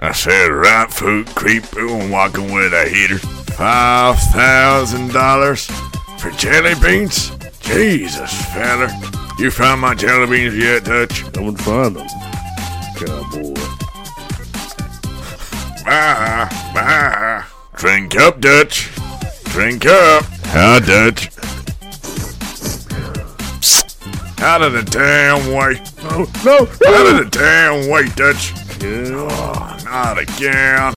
I said right foot creep and walking with a heater. $5,000 for jelly beans? Jesus, feller. You found my jelly beans yet, Dutch? Come and find them, cowboy. Bye. Drink up, Dutch. Drink up. Hi, Dutch. Out of the damn way. No. Out of the damn way, Dutch. Yeah. Oh, not again.